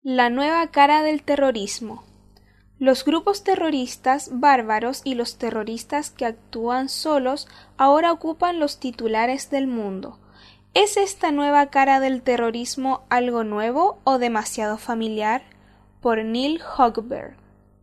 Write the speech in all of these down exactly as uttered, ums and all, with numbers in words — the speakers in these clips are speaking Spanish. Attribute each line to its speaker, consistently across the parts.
Speaker 1: La nueva cara del terrorismo. Los grupos terroristas bárbaros y los terroristas que actúan solos ahora ocupan los titulares del mundo. ¿Es esta nueva cara del terrorismo algo nuevo o demasiado familiar? Por Neil Hochberg.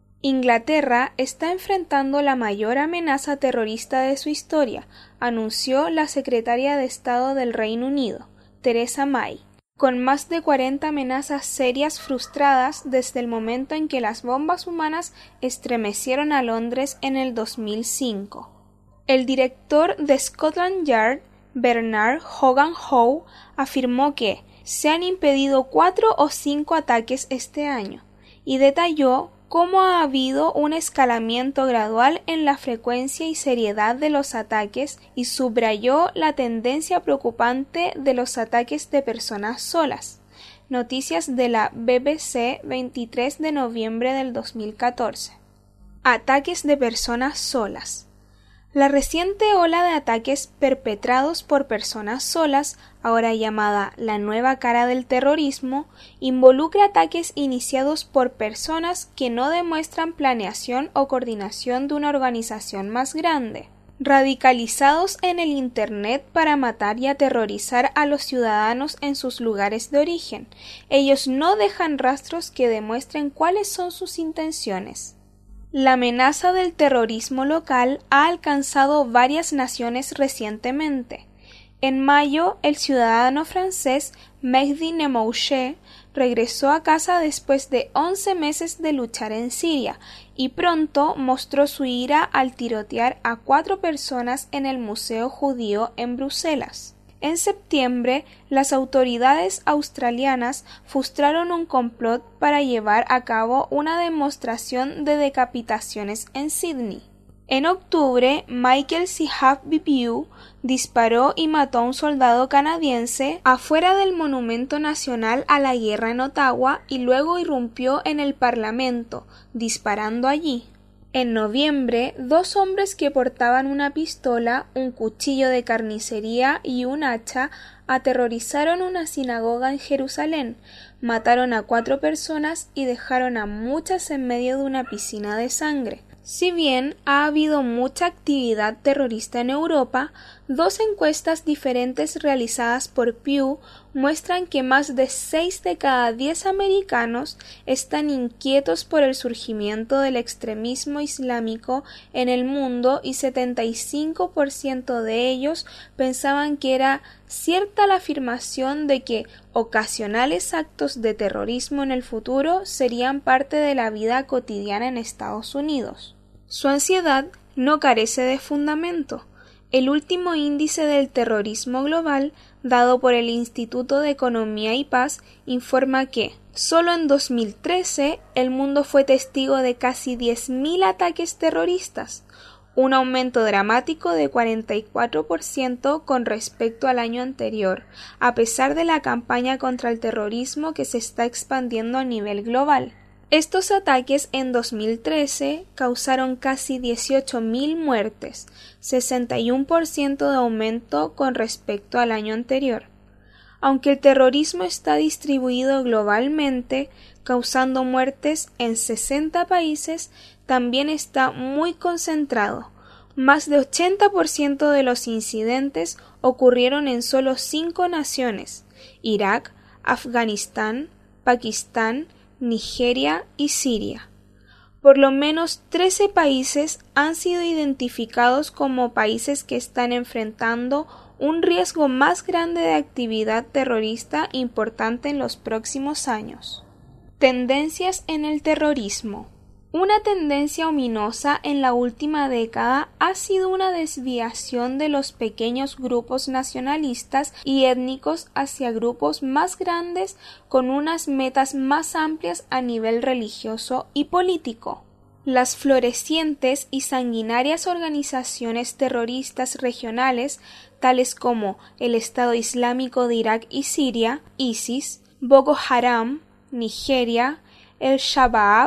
Speaker 1: Inglaterra está enfrentando la mayor amenaza terrorista de su historia, anunció la secretaria de Estado del Reino Unido, Theresa May, con más de cuarenta amenazas serias frustradas desde el momento en que las bombas humanas estremecieron a Londres en el dos mil cinco. El director de Scotland Yard, Bernard Hogan Howe, afirmó que se han impedido cuatro o cinco ataques este año y detalló cómo ha habido un escalamiento gradual en la frecuencia y seriedad de los ataques y subrayó la tendencia preocupante de los ataques de personas solas. Noticias de la B B C, veintitrés de noviembre del dos mil catorce. Ataques de personas solas. La reciente ola de ataques perpetrados por personas solas, ahora llamada la nueva cara del terrorismo, involucra ataques iniciados por personas que no demuestran planeación o coordinación de una organización más grande, radicalizados en el Internet para matar y aterrorizar a los ciudadanos en sus lugares de origen. Ellos no dejan rastros que demuestren cuáles son sus intenciones. La amenaza del terrorismo local ha alcanzado varias naciones recientemente. En mayo, el ciudadano francés Mehdi Nemouche regresó a casa después de once meses de luchar en Siria y pronto mostró su ira al tirotear a cuatro personas en el Museo Judío en Bruselas. En septiembre, las autoridades australianas frustraron un complot para llevar a cabo una demostración de decapitaciones en Sydney. En octubre, Michael Sihab-Bibiu disparó y mató a un soldado canadiense afuera del Monumento Nacional a la Guerra en Ottawa y luego irrumpió en el Parlamento, disparando allí. En noviembre, dos hombres que portaban una pistola, un cuchillo de carnicería y un hacha aterrorizaron una sinagoga en Jerusalén, mataron a cuatro personas y dejaron a muchas en medio de una piscina de sangre. Si bien ha habido mucha actividad terrorista en Europa, dos encuestas diferentes realizadas por Pew muestran que más de seis de cada diez americanos están inquietos por el surgimiento del extremismo islámico en el mundo y setenta y cinco por ciento de ellos pensaban que era cierta la afirmación de que ocasionales actos de terrorismo en el futuro serían parte de la vida cotidiana en Estados Unidos. Su ansiedad no carece de fundamento. El último índice del terrorismo global, dado por el Instituto de Economía y Paz, informa que solo en dos mil trece el mundo fue testigo de casi diez mil ataques terroristas, un aumento dramático de cuarenta y cuatro por ciento con respecto al año anterior, a pesar de la campaña contra el terrorismo que se está expandiendo a nivel global. Estos ataques en dos mil trece causaron casi dieciocho mil muertes, sesenta y uno por ciento de aumento con respecto al año anterior. Aunque el terrorismo está distribuido globalmente, causando muertes en sesenta países, también está muy concentrado. Más de ochenta por ciento de los incidentes ocurrieron en solo cinco naciones: Irak, Afganistán, Pakistán, Nigeria y Siria. Por lo menos trece países han sido identificados como países que están enfrentando un riesgo más grande de actividad terrorista importante en los próximos años. Tendencias en el terrorismo. Una tendencia ominosa en la última década ha sido una desviación de los pequeños grupos nacionalistas y étnicos hacia grupos más grandes con unas metas más amplias a nivel religioso y político. Las florecientes y sanguinarias organizaciones terroristas regionales, tales como el Estado Islámico de Irak y Siria, ISIS, Boko Haram, Nigeria, el Shabaab,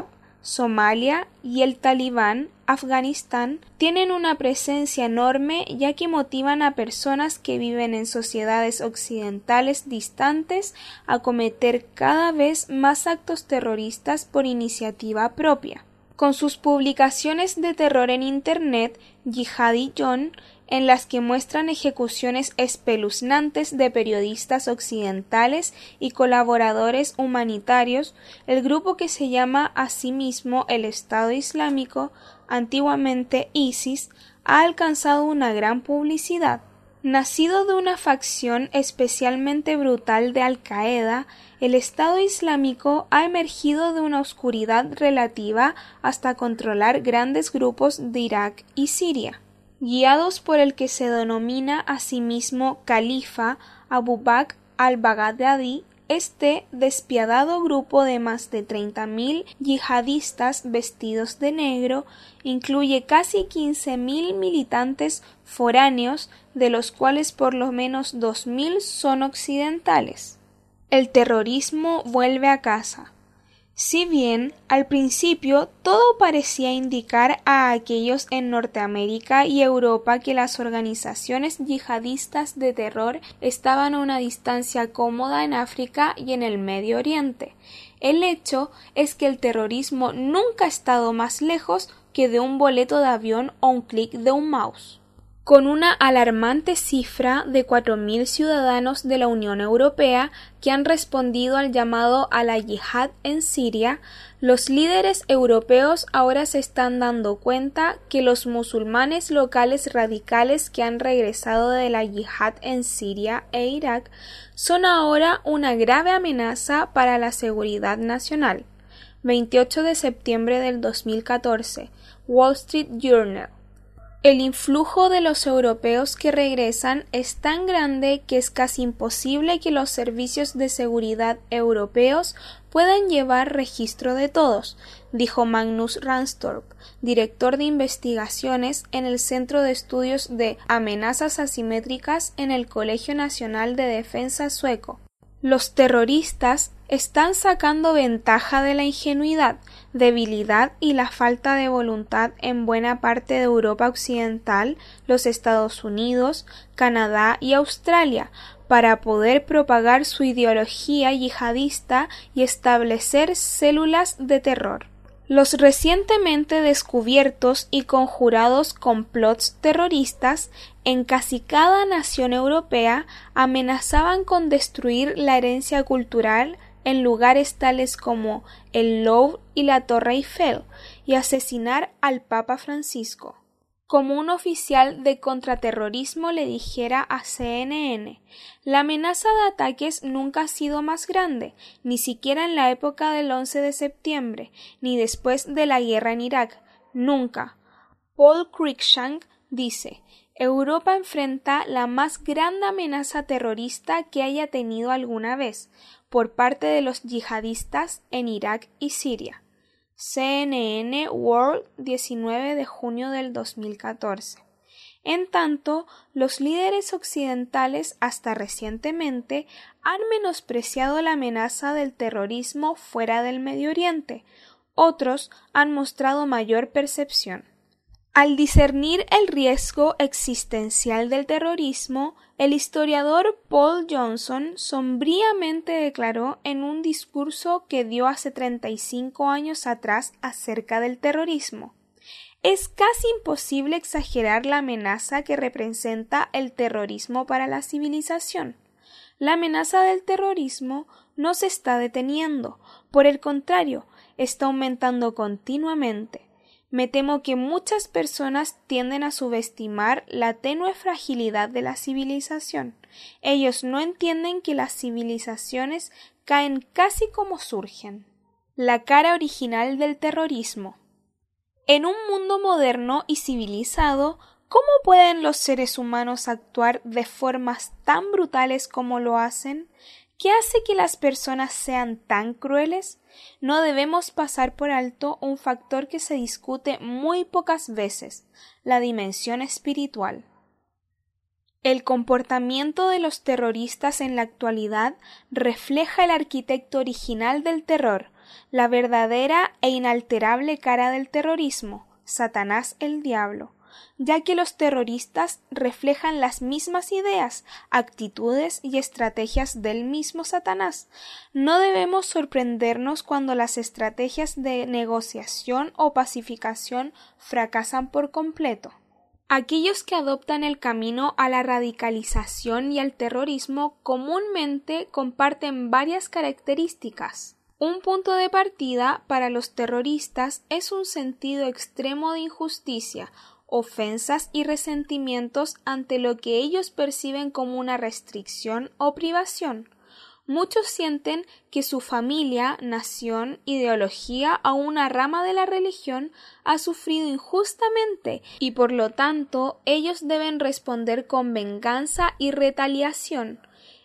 Speaker 1: Somalia y el Talibán, Afganistán, tienen una presencia enorme ya que motivan a personas que viven en sociedades occidentales distantes a cometer cada vez más actos terroristas por iniciativa propia. Con sus publicaciones de terror en Internet, Jihadi John, en las que muestran ejecuciones espeluznantes de periodistas occidentales y colaboradores humanitarios, el grupo que se llama a sí mismo el Estado Islámico, antiguamente ISIS, ha alcanzado una gran publicidad. Nacido de una facción especialmente brutal de Al-Qaeda, el Estado Islámico ha emergido de una oscuridad relativa hasta controlar grandes grupos de Irak y Siria. Guiados por el que se denomina a sí mismo Califa Abu Bakr al-Baghdadi, este despiadado grupo de más de treinta mil yihadistas vestidos de negro incluye casi quince mil militantes foráneos, de los cuales por lo menos dos mil son occidentales. El terrorismo vuelve a casa. Si bien, al principio, todo parecía indicar a aquellos en Norteamérica y Europa que las organizaciones yihadistas de terror estaban a una distancia cómoda en África y en el Medio Oriente, el hecho es que el terrorismo nunca ha estado más lejos que de un boleto de avión o un clic de un mouse. Con una alarmante cifra de cuatro mil ciudadanos de la Unión Europea que han respondido al llamado a la yihad en Siria, los líderes europeos ahora se están dando cuenta que los musulmanes locales radicales que han regresado de la yihad en Siria e Irak son ahora una grave amenaza para la seguridad nacional. veintiocho de septiembre del dos mil catorce, Wall Street Journal. El influjo de los europeos que regresan es tan grande que es casi imposible que los servicios de seguridad europeos puedan llevar registro de todos, dijo Magnus Ranstorp, director de investigaciones en el Centro de Estudios de Amenazas Asimétricas en el Colegio Nacional de Defensa sueco. Los terroristas están sacando ventaja de la ingenuidad, debilidad y la falta de voluntad en buena parte de Europa Occidental, los Estados Unidos, Canadá y Australia, para poder propagar su ideología yihadista y establecer células de terror. Los recientemente descubiertos y conjurados complots terroristas en casi cada nación europea amenazaban con destruir la herencia cultural en lugares tales como el Louvre y la Torre Eiffel y asesinar al Papa Francisco. Como un oficial de contraterrorismo le dijera a C N N, la amenaza de ataques nunca ha sido más grande, ni siquiera en la época del once de septiembre, ni después de la guerra en Irak, nunca. Paul Cruikshank dice, Europa enfrenta la más grande amenaza terrorista que haya tenido alguna vez, por parte de los yihadistas en Irak y Siria. C N N World, diecinueve de junio del dos mil catorce. En tanto, los líderes occidentales hasta recientemente han menospreciado la amenaza del terrorismo fuera del Medio Oriente. Otros han mostrado mayor percepción. Al discernir el riesgo existencial del terrorismo, el historiador Paul Johnson sombríamente declaró en un discurso que dio hace treinta y cinco años atrás acerca del terrorismo: es casi imposible exagerar la amenaza que representa el terrorismo para la civilización. La amenaza del terrorismo no se está deteniendo, por el contrario, está aumentando continuamente. Me temo que muchas personas tienden a subestimar la tenue fragilidad de la civilización. Ellos no entienden que las civilizaciones caen casi como surgen. La cara original del terrorismo. En un mundo moderno y civilizado, ¿cómo pueden los seres humanos actuar de formas tan brutales como lo hacen? ¿Qué hace que las personas sean tan crueles? No debemos pasar por alto un factor que se discute muy pocas veces, la dimensión espiritual. El comportamiento de los terroristas en la actualidad refleja el arquitecto original del terror, la verdadera e inalterable cara del terrorismo, Satanás el diablo, ya que los terroristas reflejan las mismas ideas, actitudes y estrategias del mismo Satanás. No debemos sorprendernos cuando las estrategias de negociación o pacificación fracasan por completo. Aquellos que adoptan el camino a la radicalización y al terrorismo comúnmente comparten varias características. Un punto de partida para los terroristas es un sentido extremo de injusticia, ofensas y resentimientos ante lo que ellos perciben como una restricción o privación. Muchos sienten que su familia, nación, ideología o una rama de la religión ha sufrido injustamente y por lo tanto ellos deben responder con venganza y retaliación.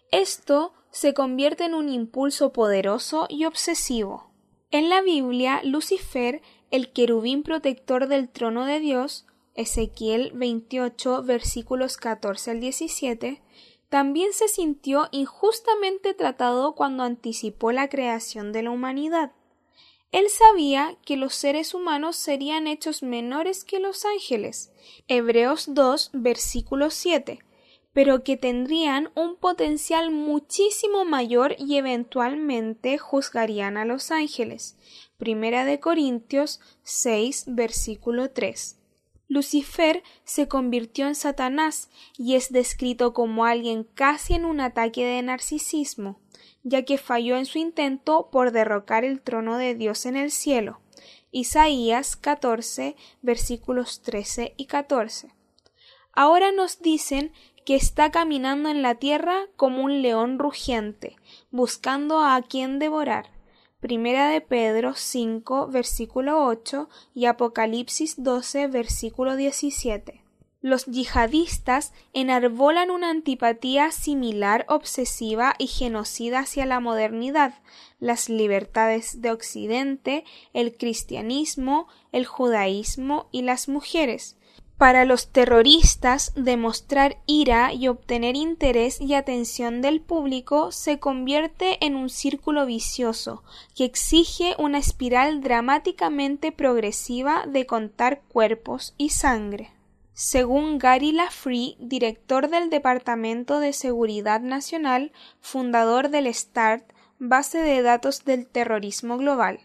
Speaker 1: Esto se convierte en un impulso poderoso y obsesivo. En la Biblia, Lucifer, el querubín protector del trono de Dios, Ezequiel veintiocho, versículos catorce al diecisiete, también se sintió injustamente tratado cuando anticipó la creación de la humanidad. Él sabía que los seres humanos serían hechos menores que los ángeles, Hebreos dos, versículo siete, pero que tendrían un potencial muchísimo mayor y eventualmente juzgarían a los ángeles, Primera de Corintios seis, versículo tres. Lucifer se convirtió en Satanás y es descrito como alguien casi en un ataque de narcisismo, ya que falló en su intento por derrocar el trono de Dios en el cielo. Isaías catorce, versículos trece y catorce. Ahora nos dicen que está caminando en la tierra como un león rugiente, buscando a quien devorar. Primera de Pedro cinco, versículo ocho y Apocalipsis doce, versículo diecisiete. Los yihadistas enarbolan una antipatía similar, obsesiva y genocida hacia la modernidad, las libertades de Occidente, el cristianismo, el judaísmo y las mujeres. Para los terroristas, demostrar ira y obtener interés y atención del público se convierte en un círculo vicioso que exige una espiral dramáticamente progresiva de contar cuerpos y sangre. Según Gary Lafree, director del Departamento de Seguridad Nacional, fundador del START, base de datos del terrorismo global,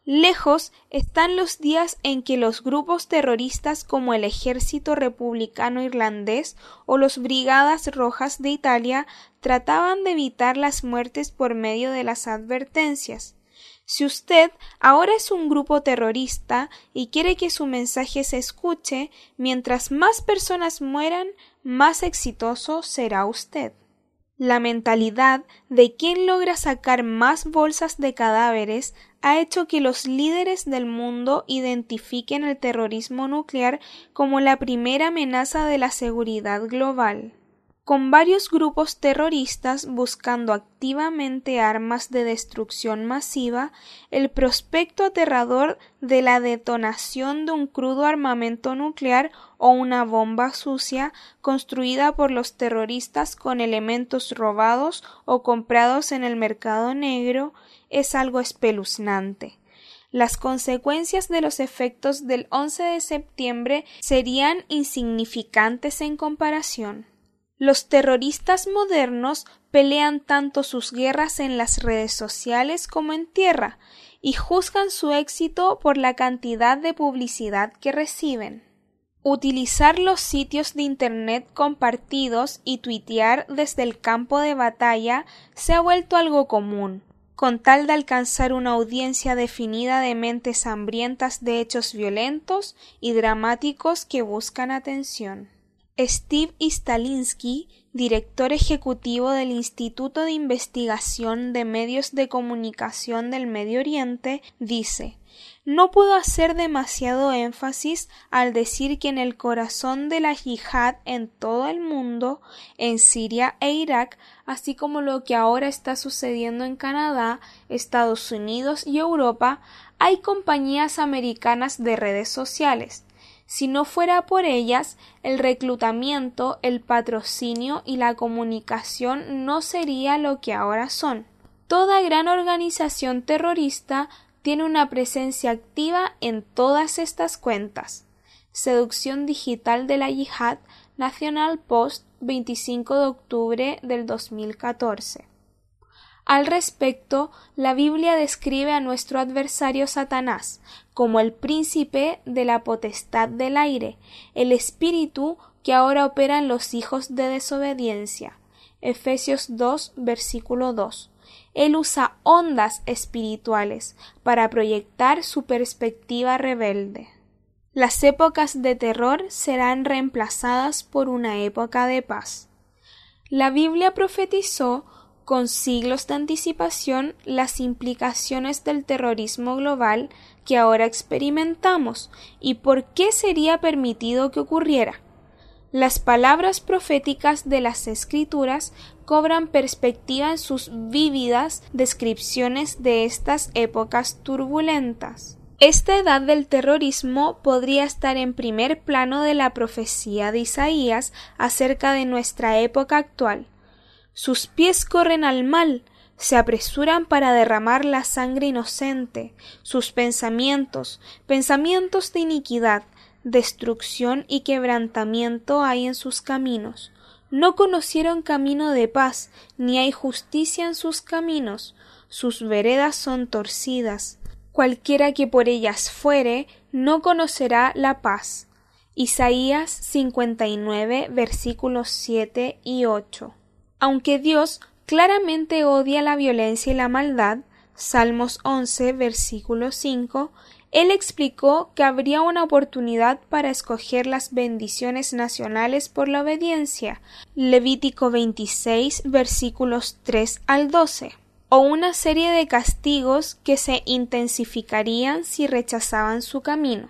Speaker 1: lejos están los días en que los grupos terroristas como el Ejército Republicano Irlandés o los Brigadas Rojas de Italia trataban de evitar las muertes por medio de las advertencias. Si usted ahora es un grupo terrorista y quiere que su mensaje se escuche, mientras más personas mueran, más exitoso será usted. La mentalidad de quien logra sacar más bolsas de cadáveres ha hecho que los líderes del mundo identifiquen el terrorismo nuclear como la primera amenaza de la seguridad global. Con varios grupos terroristas buscando activamente armas de destrucción masiva, el prospecto aterrador de la detonación de un crudo armamento nuclear o una bomba sucia construida por los terroristas con elementos robados o comprados en el mercado negro es algo espeluznante. Las consecuencias de los efectos del once de septiembre serían insignificantes en comparación. Los terroristas modernos pelean tanto sus guerras en las redes sociales como en tierra y juzgan su éxito por la cantidad de publicidad que reciben. Utilizar los sitios de Internet compartidos y tuitear desde el campo de batalla se ha vuelto algo común, con tal de alcanzar una audiencia definida de mentes hambrientas de hechos violentos y dramáticos que buscan atención. Steve Istalinsky, director ejecutivo del Instituto de Investigación de Medios de Comunicación del Medio Oriente, dice: «No puedo hacer demasiado énfasis al decir que en el corazón de la yihad en todo el mundo, en Siria e Irak, así como lo que ahora está sucediendo en Canadá, Estados Unidos y Europa, hay compañías americanas de redes sociales. Si no fuera por ellas, el reclutamiento, el patrocinio y la comunicación no sería lo que ahora son. Toda gran organización terrorista tiene una presencia activa en todas estas cuentas. Seducción digital de la yihad, National Post, veinticinco de octubre del dos mil catorce. Al respecto, la Biblia describe a nuestro adversario Satanás como el príncipe de la potestad del aire, el espíritu que ahora opera en los hijos de desobediencia. Efesios dos, versículo dos. Él usa ondas espirituales para proyectar su perspectiva rebelde. Las épocas de terror serán reemplazadas por una época de paz. La Biblia profetizó con siglos de anticipación las implicaciones del terrorismo global que ahora experimentamos y por qué sería permitido que ocurriera. Las palabras proféticas de las Escrituras cobran perspectiva en sus vívidas descripciones de estas épocas turbulentas. Esta edad del terrorismo podría estar en primer plano de la profecía de Isaías acerca de nuestra época actual. Sus pies corren al mal, se apresuran para derramar la sangre inocente. Sus pensamientos, pensamientos de iniquidad, destrucción y quebrantamiento hay en sus caminos. No conocieron camino de paz, ni hay justicia en sus caminos. Sus veredas son torcidas. Cualquiera que por ellas fuere, no conocerá la paz. Isaías cincuenta y nueve, versículos siete y ocho. Aunque Dios claramente odia la violencia y la maldad, Salmos once, versículo cinco, Él explicó que habría una oportunidad para escoger las bendiciones nacionales por la obediencia, Levítico veintiséis, versículos tres al doce, o una serie de castigos que se intensificarían si rechazaban su camino.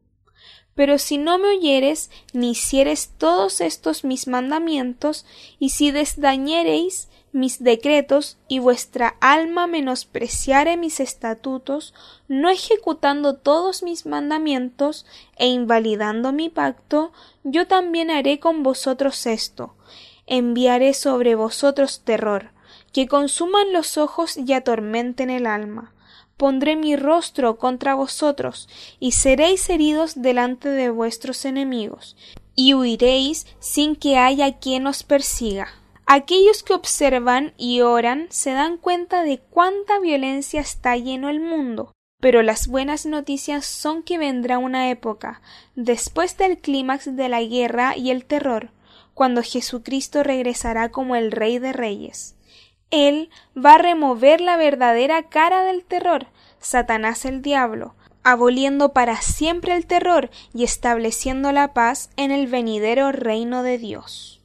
Speaker 1: Pero si no me oyeres, ni hicieres todos estos mis mandamientos, y si desdañareis mis decretos, y vuestra alma menospreciare mis estatutos, no ejecutando todos mis mandamientos, e invalidando mi pacto, yo también haré con vosotros esto: enviaré sobre vosotros terror, que consuman los ojos y atormenten el alma. Pondré mi rostro contra vosotros, y seréis heridos delante de vuestros enemigos, y huiréis sin que haya quien os persiga. Aquellos que observan y oran se dan cuenta de cuánta violencia está lleno el mundo, pero las buenas noticias son que vendrá una época, después del clímax de la guerra y el terror, cuando Jesucristo regresará como el Rey de Reyes. Él va a remover la verdadera cara del terror, Satanás el diablo, aboliendo para siempre el terror y estableciendo la paz en el venidero reino de Dios.